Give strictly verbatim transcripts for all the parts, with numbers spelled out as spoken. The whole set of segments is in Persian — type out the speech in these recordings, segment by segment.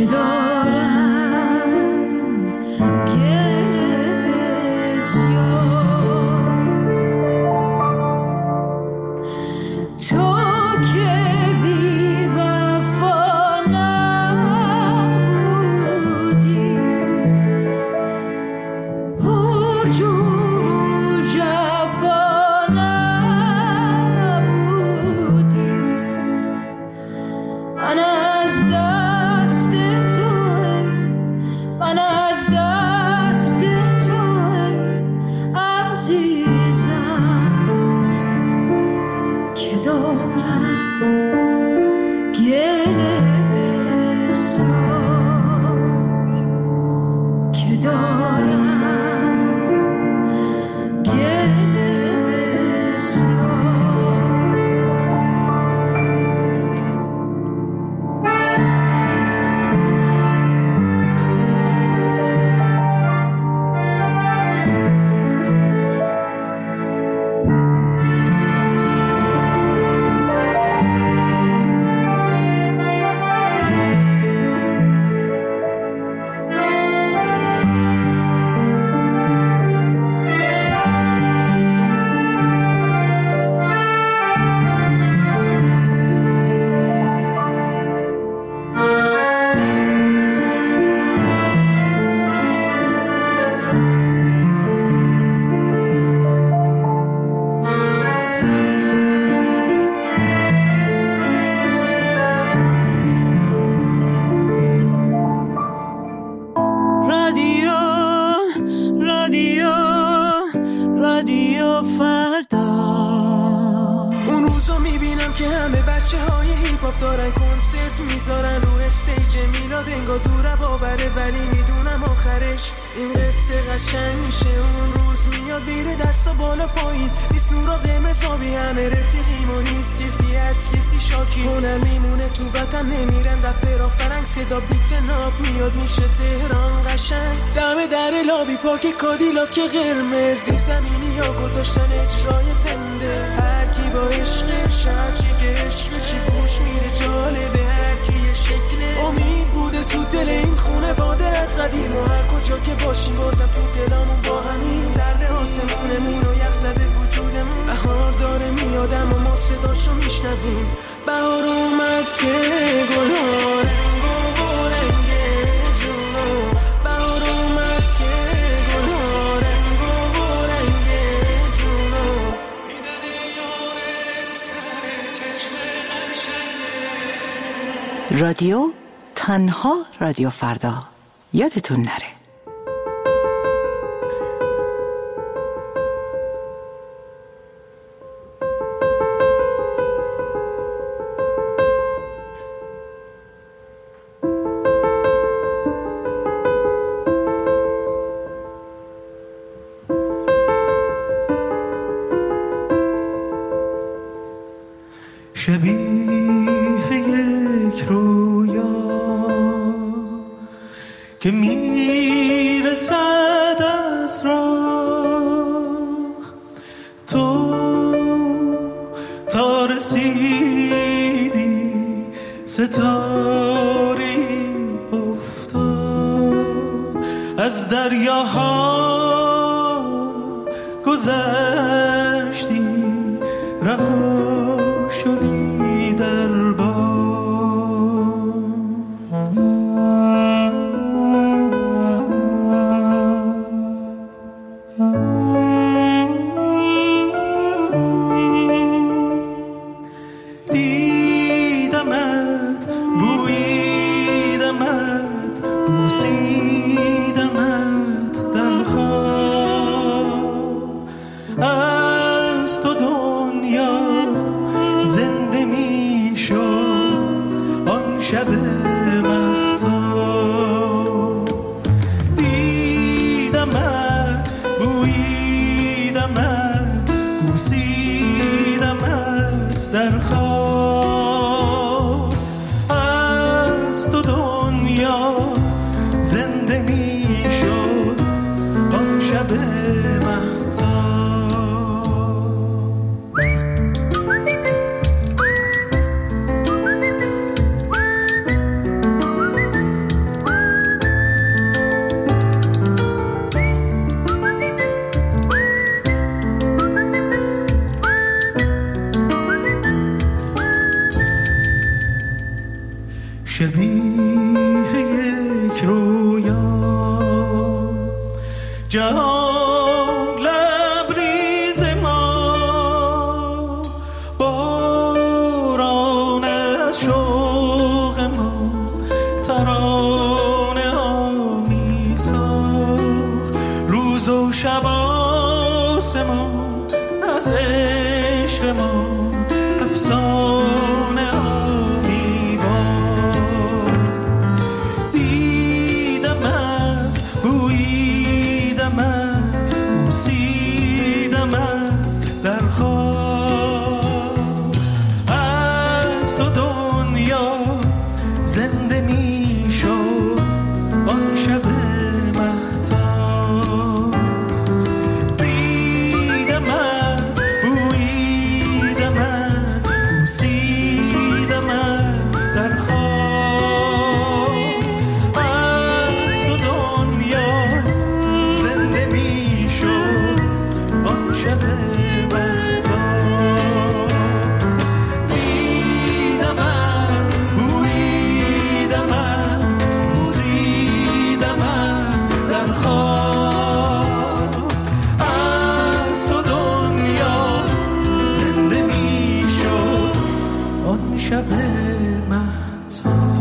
که دارم گل بسیار. تو که بی وفا نبودی، پر جور و جفا نبودی، من از دست توی، من از دست توی عزیزم که دارم گل بسیار، که دارم گل بسیار. رادیو رادیو رادیو فردا. اون روزو میبینم که همه بچه های هیپ هاپ دارن کنسرت میذارن رو استیج میلاد، انگار دوره باوره ولی میدونم آخرش این قصه قشنگ میشه. اون روز میاد بیره دستا بالا پایین، نیست نورا قرمز آبی، همه رفیقیم و نیست کسی از کسی شاکی. اونم میمونه تو وطن، نمیرن رپرها فرنگ، صدا بیت ناب میاد میشه تهران قشنگ. دم در لابی پاک کادیلاک قرمز، زیر زمینی ها گذاشتن اجرای زنده. هر کی با عشقش، هر چی که عشقشی گوش میره جالبه، هر کی یه شکله امید بوده تو دل این خونواده از قدیم. و هر کجا که باشیم بازم تو دلامون با همین زرد آسمونمون و یخ زده وجودمون. بهار داره میادم و ما صداشو میشنویم. بهار اومد که گلها رنگ و رنگ جونو، بهار اومد که گلها رنگ و رنگ جونو، میدن یاره سر چشم قشنگه. رادیو تنها رادیو فردا، یادتون نره. شبیه یک رویا که میرسد از راه، تو تا رسیدی ستاری افتاد، از دریاها گذشتی رها شدی در باد. دیدمت، بویدمت، بوسیدمت در خواب، از تو دنیا زنده می شد آن شب مهتاب. دیدمت، بویدمت، بوسیدمت در خواب، از تو دنیا زنده می شد آن شب مهتاب. شبیه یک رویا، جهان لبریز ما، باران از شوق ما، ترانه آمی ساخت، روز و شب آسمان از عشق ما، افسانه آمی باد. دیدمت، بوییدمت، بوسیدمت در خواب، از تو دنیا زنده می شد آن شب مهتاب. دیدمت، بوییدمت، بوسیدمت در خواب، از تو دنیا زنده می شد آن شب مهتاب. دیدمت، بوییدمت، بوسیدمت در خواب، از تو دنیا زنده می شد آن شب مهتاب.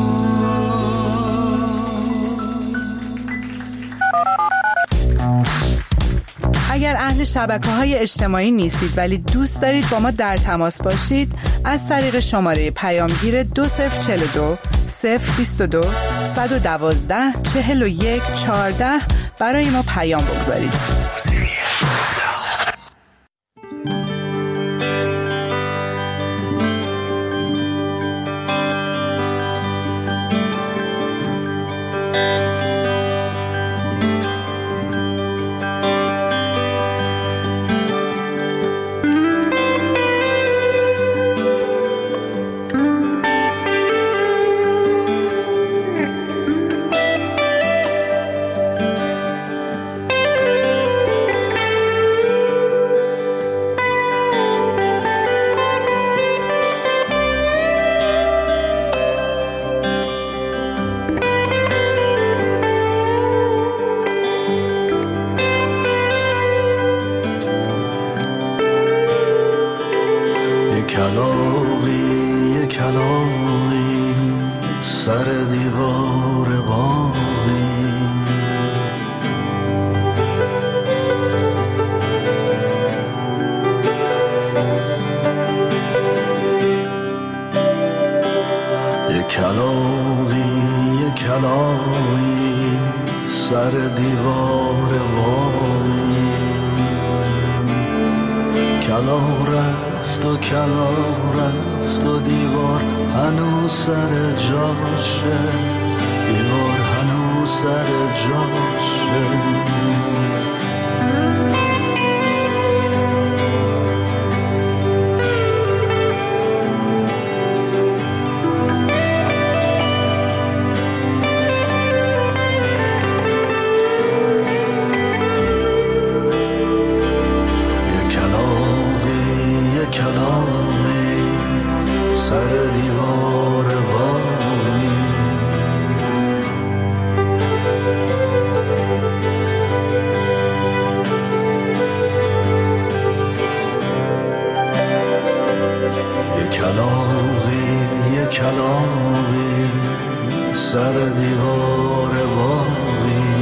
اگر اهل شبکه‌های اجتماعی نیستید ولی دوست دارید با ما در تماس باشید، از طریق شماره پیامگیر دو صفر چهل و دو صفر بیست و دو صد و دوازده چهل و یک چهارده برای ما پیام بگذارید. کلاغی کلاغی سر دیوار باغی، یک کلاغی یک کلاغی سر دیوار باغی، کلاغ رفت و کلاغ رفت و دیوار هنوز سر جاشه، دیوار هنوز سر جاشه. سر دیوار باغی، یک کلاغی یک کلاغی سر دیوار باغی،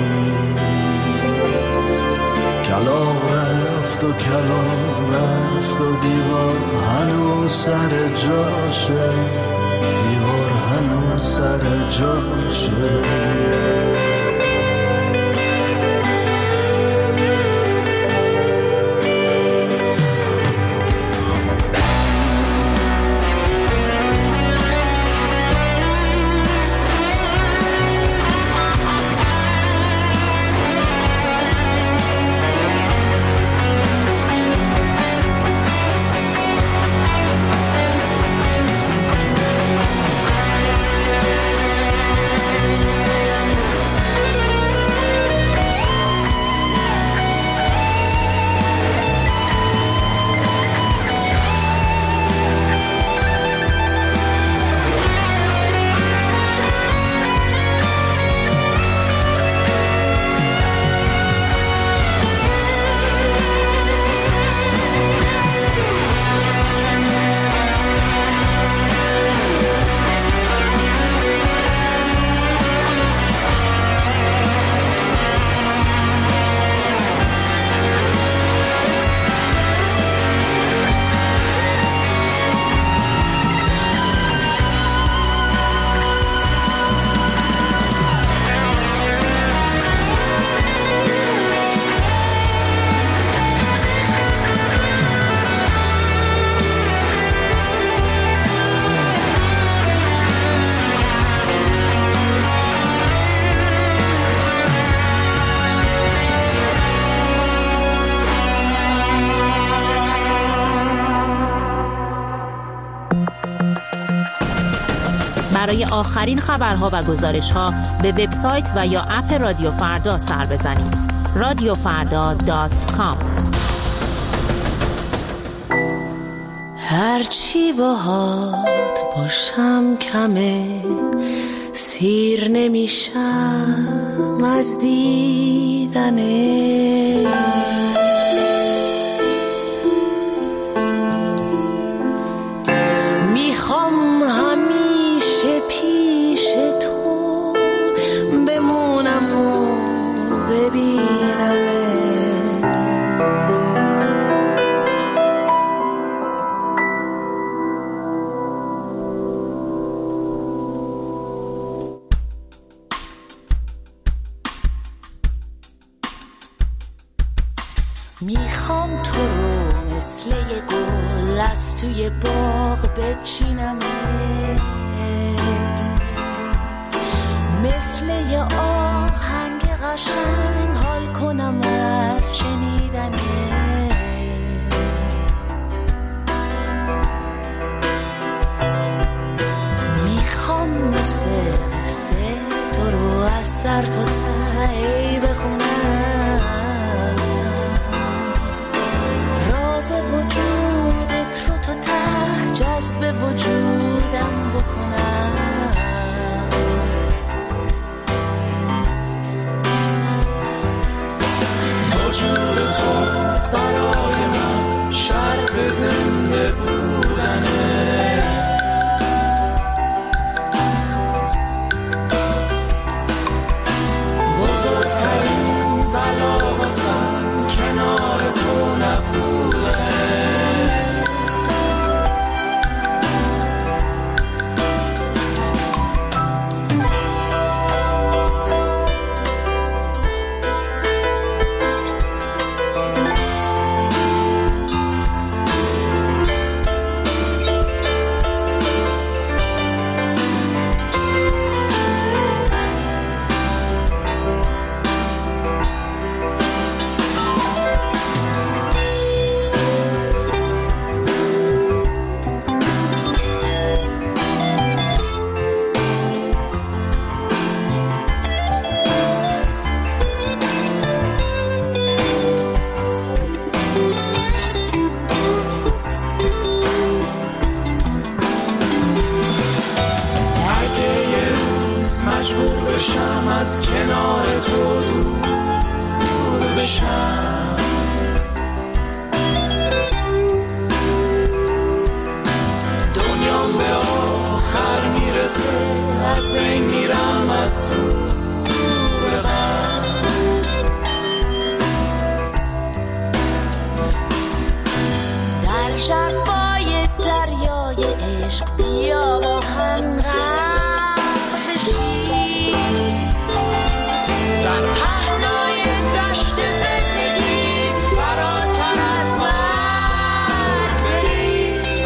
کلاغ رفت و کلاغ رفت و دیوار هنوز سر جاشه، دیوار هنوز سر جاشه. برای آخرین خبرها و گزارش‌ها به وبسایت و یا اپ رادیو فردا سر بزنید. رادیو فردا دات کام. هرچی باهات باشم کمه، سیر نمیشم از دیدنه. میخوام همیشه پیش تو بمونم و ببینمه. میخوام تو رو مثل یه گل از توی باغ بچینمه، مثل یه آهنگ قشنگ حال کنم از شنیدنه. میخوام مثل قصه تو رو از سر تا ته بخونم، وجودت رو تا ته جذب وجودم بکنم. وجود تو برای من شرط زنده بودنه. بزرگترین بلا واسم کنار تو نبوده. مجبور بشم از کنار تو دور بشم، دنیام به آخر میرسه از بین میرم از دور غم. در شرفای دریای عشق بیا با هم غرق بشیم، در پهنای دشت زندگی فراتر از مرگ بریم.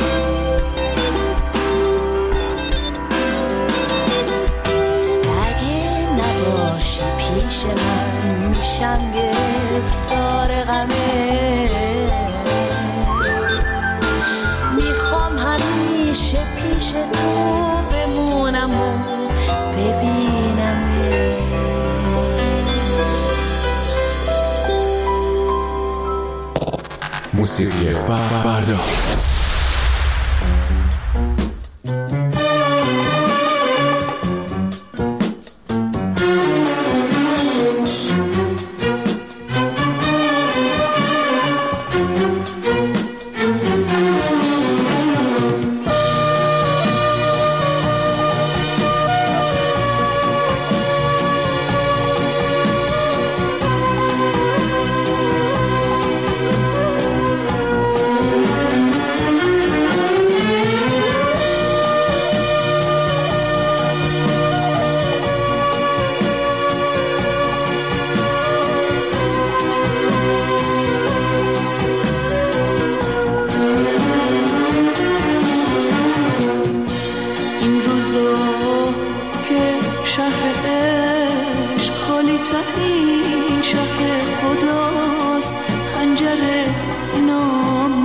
اگه نباشی پیش من میشم گرفتار غمه. میخوام همیشه پیش تو بمونم و ببینمه. موسیقی فردا.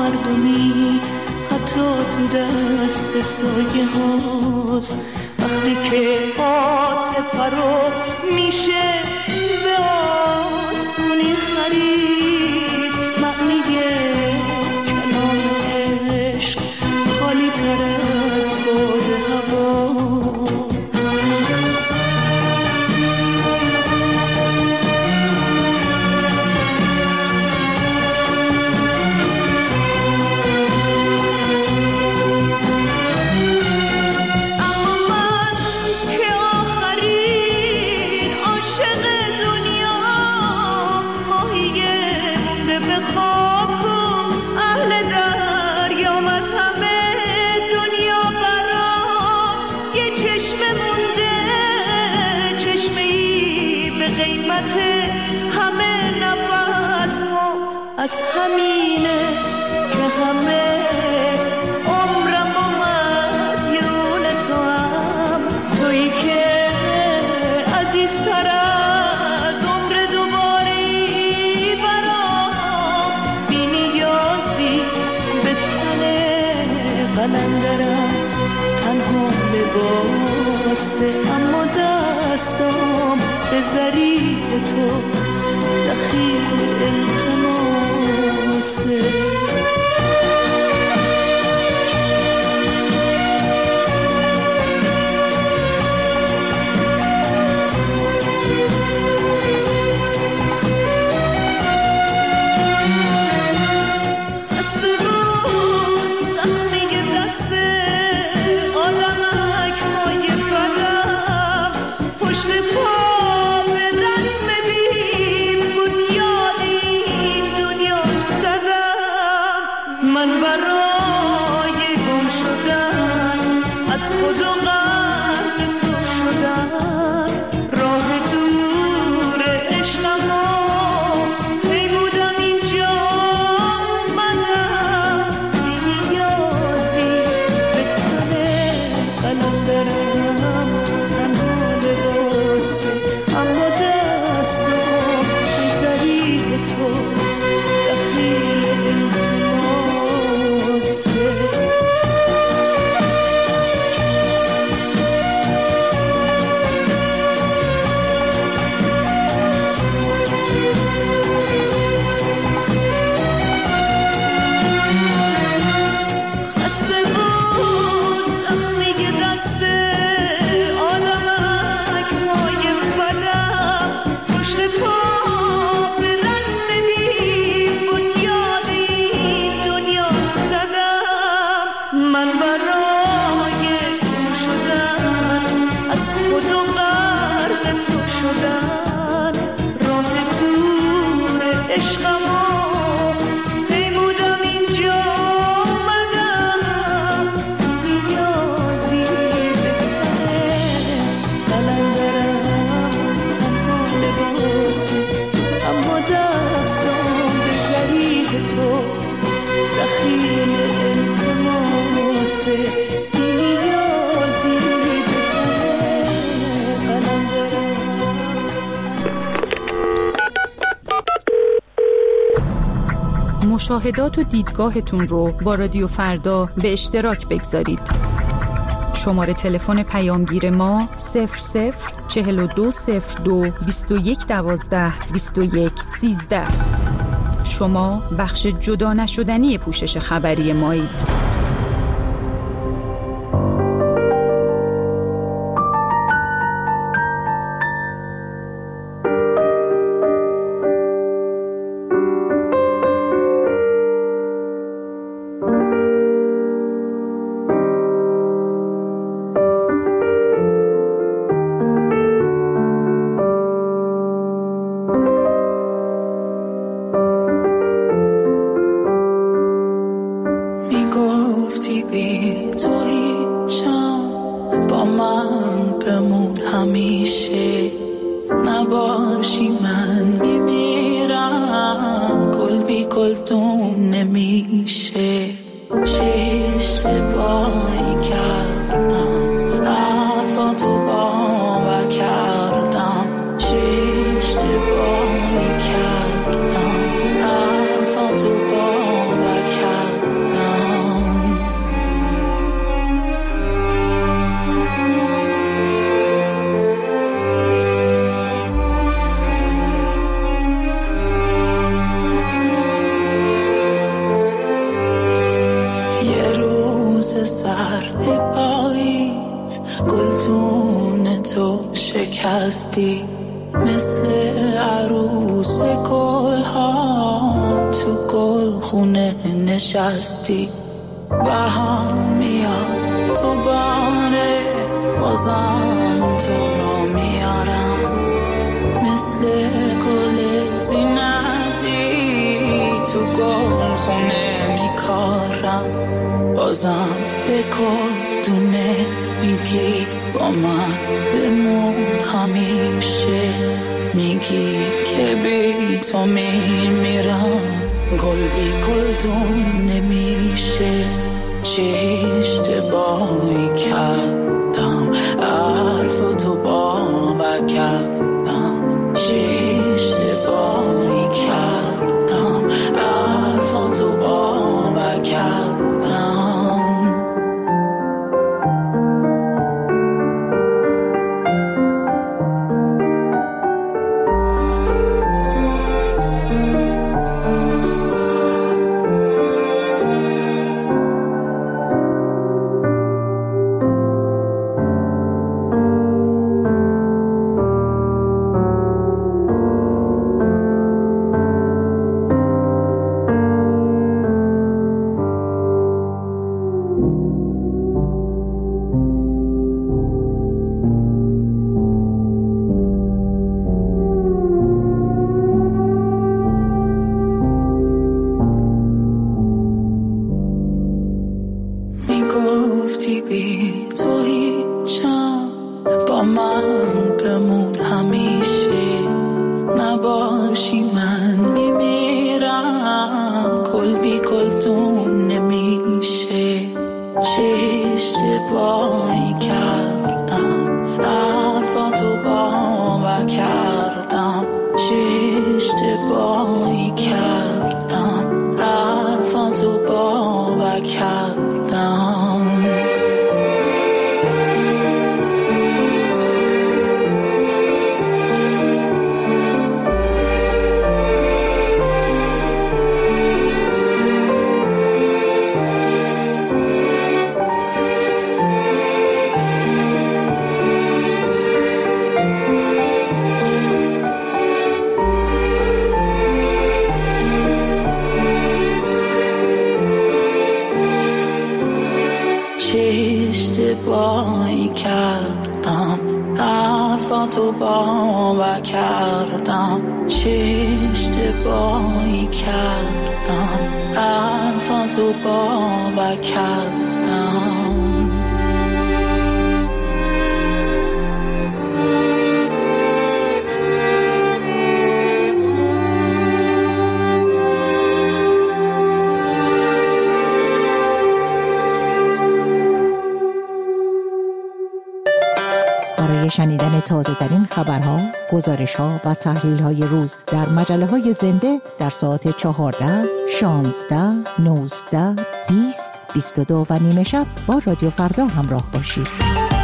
سایه هاست وقتی قیمت همه نفس ها از همینه که همه عمرم اومد یون تو هم تویی که عزیزتر از عمر دوباری برام بی نیازی به تن قلندرم تنها لباسه اما دستم به ظریف تو دخیل التماسه مشاهدات و دیدگاهتون رو با رادیو فردا به اشتراک بگذارید. شماره تلفن پیامگیر ما صفر صفر چهل و دو صفر دو بیست و یک دوازده بیست و یک سیزده. شما بخش جدا نشدنی پوشش خبری مایید. شکستی مثل عروس گل ها تو گل خونه نشستی بهار میاد تو باره بازم تو رو میارم مثل گل زینتی تو گل خونه میکارم بازم به گل دونه میگی با من بمون همیشه. میگی که بی تو میمیرم، گل بی گلدون نمیشه. چه اشتباهی کردم، حرفتو باور کردم. چه اشتباهی کردم، حرفتو باور کردم. اشتباهی کردم، حرفاتو باور کردم. چه اشتباهی کردم، حرفاتو باور کردم. برای شنیدن تازه ترین خبرها، گزارش‌ها و تحلیل‌های روز در مجله‌های زنده در ساعت چهارده، شانزده، نوزده، بیست، بیست و دو و نیمه شب با رادیو فردا همراه باشید.